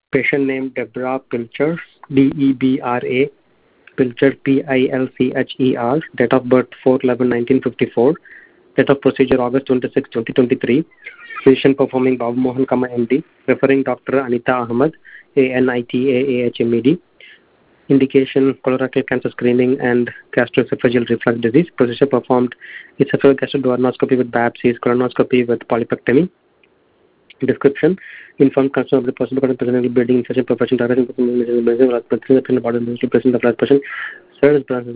Patient name Deborah Pilcher, Debra Pilcher, Pilcher. Date of birth 4/11/1954. Date of procedure August 26, 2023. Physician performing Babu Mohan, MD. Referring Dr. Anita Ahmed, ANITA AHMED. Indication colorectal cancer screening and gastroesophageal reflux disease. Procedure performed esophageal gastroduodenoscopy with biopsies, colonoscopy with polypectomy. Description: informed concern of the person presenting building infection, profession, direction, present the blood pressure. Third is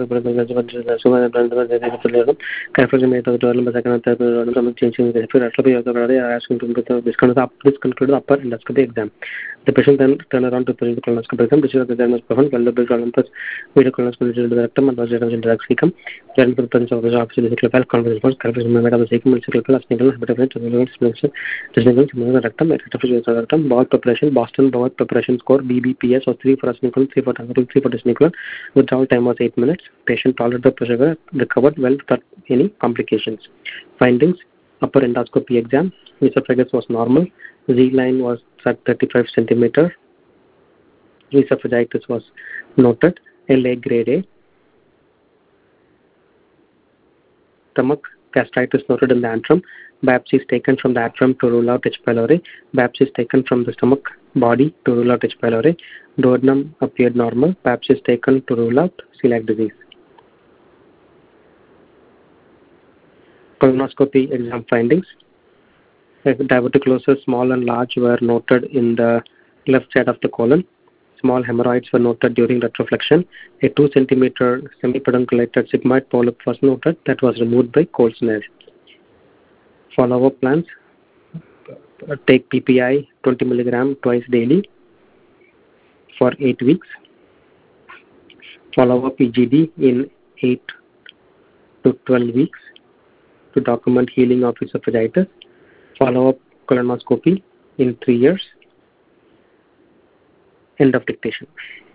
discontinued upper endoscopy exam. The patient then turned around to present the colonoscopy exam. This is the exam was performed well the colonoscopy video colonoscopy to the rectum and was reduction drug cecum. Then for the presence of the office of the cecum, conference response, calculation made of the cecum, cecum, single, habitable, rectum, rectum, bowel preparation, Boston bowel preparation score, BBPS was 3 for asynchronous, 3 for transcendental, 3 for dysynchronous. Withdrawal time was 8 minutes. Patient tolerated the procedure, recovered well without any complications. Findings: upper endoscopy exam, esophagus was normal, Z-line was at 35 centimeter, esophagitis was noted, LA grade A. Stomach gastritis noted in the antrum. Biopsies taken from the antrum to rule out H. pylori. Biopsies taken from the stomach body to rule out H. pylori. Duodenum appeared normal. Biopsies taken to rule out celiac disease. Colonoscopy exam findings. Diverticulosis small and large were noted in the left side of the colon. Small hemorrhoids were noted during retroflexion. A 2 centimeter semi-pedunculated sigmoid polyp was noted that was removed by cold snare. Follow-up plans: take PPI 20 milligram twice daily for 8 weeks. Follow-up EGD in 8 to 12 weeks to document healing of esophagitis. Follow-up colonoscopy in 3 years. End of dictation.